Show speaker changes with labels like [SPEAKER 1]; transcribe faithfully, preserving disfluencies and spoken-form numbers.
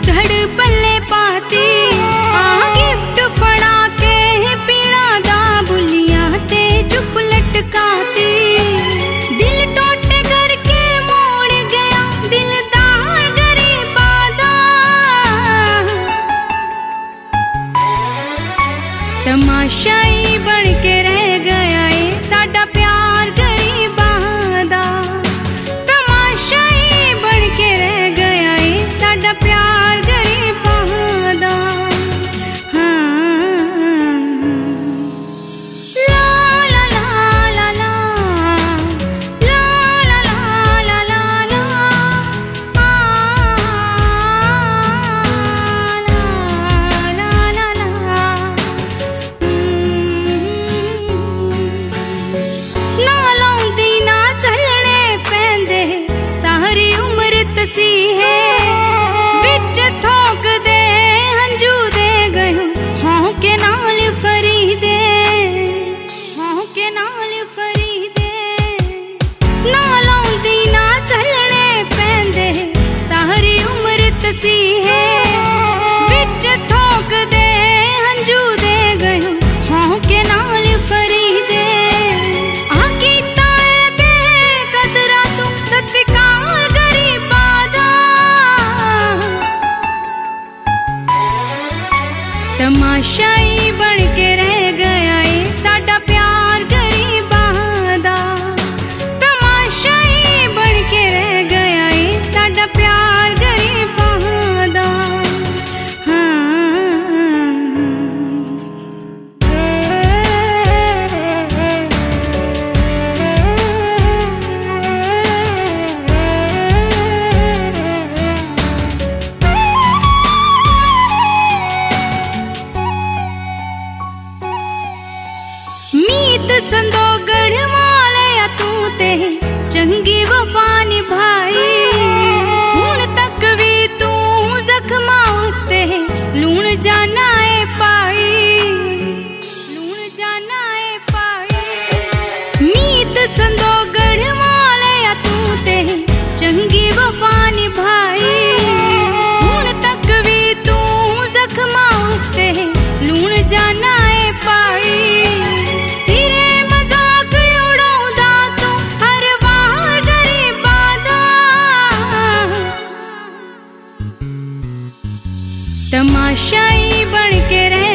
[SPEAKER 1] झड़ पल्ले पाती आ गिफ्ट फड़ा के पीड़ा दा बुलिया ते चुप लटकाती। दिल टोटे करके मोड़ गया दिलदार गरीबा दा, तमाशाई बन के रह गया ए साडा प्यार गरीबा दा। तमाशाई बन के रह गया ए साडा प्यार गरीबा दा। हाँ ला ला ला ला ला ला ला ला ला ला आ ला ला ला ला। ना लाउंदी ना चलने पैंदे सारी उम्र तसी है, विच थोक दे हंजू दे गयूं हों के नाल फरीदे, हों के नाल फरीदे। ना लाउंदी ना चलने पैंदे सारी उम्र तसी है, विच थोक दे हंजू दे गयूं हों के नाल फरीदे। आ कीता ऐ बेकदरा तू सत्कार गरीबा दा, तमाशाई बन के रह गया ए साडा प्यार गरीबा दा। तमाशाई बन के रह गया ए साडा प्यार गरीबा दा। मीत संदोगढ़ वाले तू ते चंगी वफा निभाई, हुण तक भी तू जख्मा उत्ते लूण जाना ए पाई, लूण जाना ए पाई। मीत संदोगढ़ वाले तू ते चंगी वफा निभाई, हुण तक भी तू जख्मा उत्ते लूण जाना ए पाई। तमाशाई बन के रह